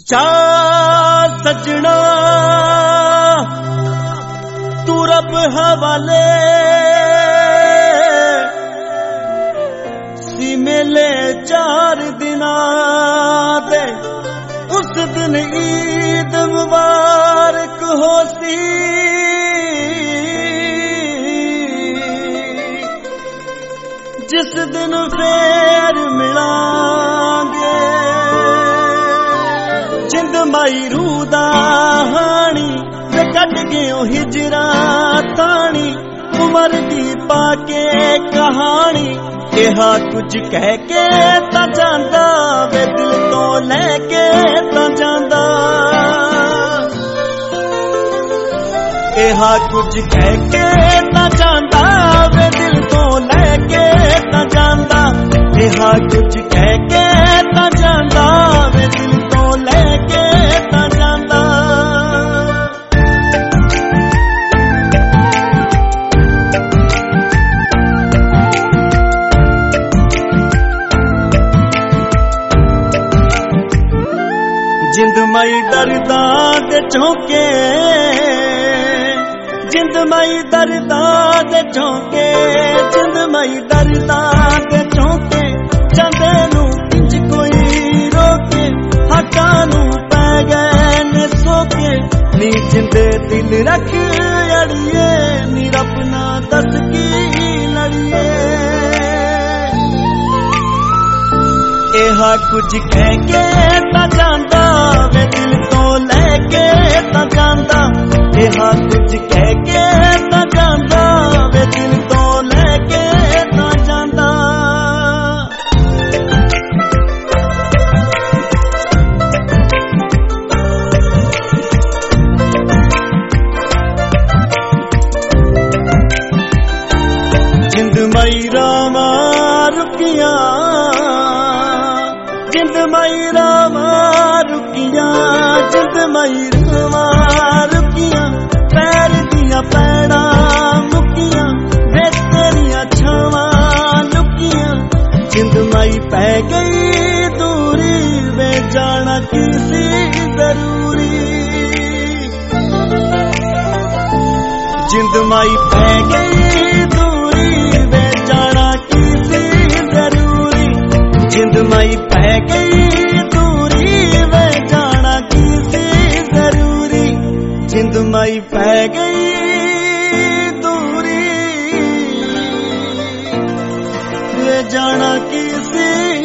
चार सजना तू रब हवाले सी मेले 4 दिना दे उस दिन ईद मुबारक हो सी जिस दिन फेर मिलांगे जिंद माई रूह दा हानी ते कट गयो हिजरा तानी उमर दी पाके कहानी इहा कुछ कह के ता जांदा वे दिल तो लेके ता जांदा इहा कुछ कह के ता जांदा वे दिल तो लेके ता जांदा इहा कुछ कह के ता जांदा वे दिल तो लेके ता जांदा जिंद मई दर्दा दे झोंके जिंद मई दर्दा दे झोंके जिंद मई दर्दा दे झोंके चंदे नू इंज कोई रोके हका नू पै गए ने सोके नी जिंदे दिल रख अड़िए नी रब ना दस की लड़िए इहा कुछ कह के ता जांदा वे दिल तो लेके ता जांदा इहा कुछ कह के ता जांदा वे दिल तो लेके ता जांदा जिंद मई रामा रुकिया जिंद मई रामा रुकिया जिंद मई रामा रुकिया पैर दिया पैड़ा मुकिया वे तेरिया छावा लुकिया जिंद मई पै गई दूरी वे जाना किसी जरूरी जिंद मई पै गई दूरी वे जाना किसी जरूरी जिंद मई पै गई दूरी वे जाना किसी जरूरी जिंद मई पै गई दूरी वे जाना किसी